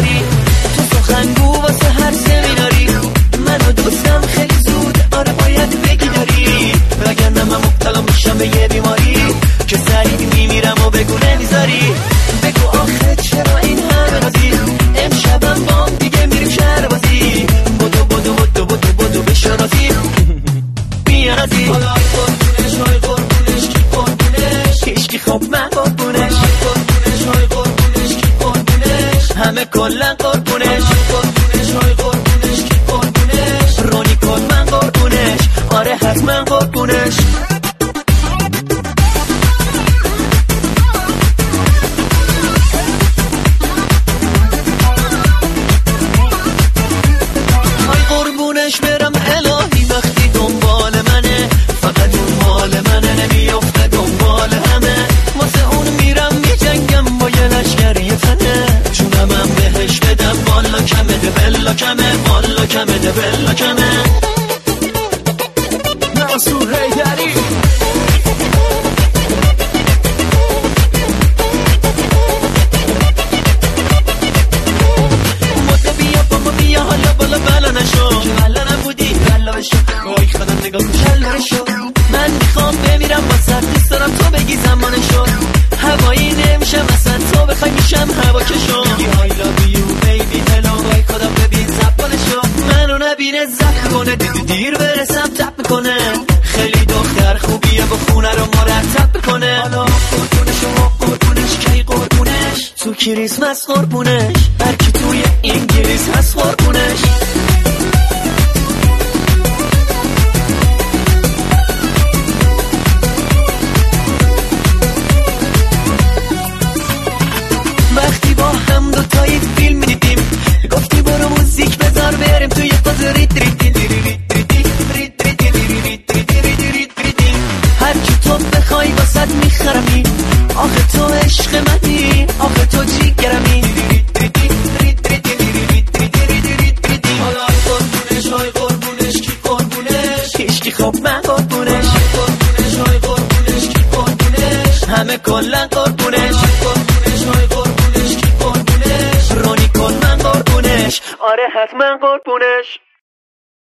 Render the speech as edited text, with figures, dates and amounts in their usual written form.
داری، تو سخنگو واسه هر سمیناری، منو دوستم خیلی زود آره باید بگی داری، وگرنه من مبتلا میشم به یه بیماری که سریع میمیرم و بگو نمیذاری. بگو آخه چرا این همه نازی، امشبم بام دیگه میریم شهر بازی، بدو بدو بدو بدو بدو بشو رازی میارزی. حالا ای قربونش های قربونش کی قربونش، هیچکی خب من قربونش، قربونش های قربونش کی قربونش، همه کلن قربونش، قربونش های قربونش کی قربونش، رونی کن من قربونش آره حتما قربونش. برم الهی وقتی دنبال منه، فقط اون مال منه نمیافته دنبال همه، واسه اون میرم میجنگم با یه لشگر یه تنه، جونمم بهش بدم والا کمه ده بلا کمه، والا کمه ده بلا کمه. منصور حیدری بیا حالا بالا بلا نشو که بلا نبودی بلا بشو، وای خدا نگاه کن شو، من میخوام بمیرم واسه دوست دارم تو بگی زمانشو، هوایی نمیشم اصلا تو بخوای میشم هوا کشو، I love you baby hello، وای خدا ببین زبانشو، منو نبینه زخم کنه دیر برسم تپ میکنه، خیلی دختر خوبیه با خونه رو مرتب میکنه، حالا قربونشو قربونش کی قربونش، تو کریسمس قربونش، هر کی توی انگلیس هست قربونش. وقتی با هم دوتایی فیلم میدیدیم، گفتی برو موزیک بذار بریم توی فاز ریت ریت هر کی تو بخوای واسد میخرمی، آخه تو عشق منی، آخه تو جیگرمی، حالا ای قربونش های قربونش کی قربونش، هیچکی خب من قربونش، قربونش های قربونش کی قربونش، همه کلن قربونش، قربونش های قربونش کی قربونش، رونی کن من قربونش آره حتما قربونش.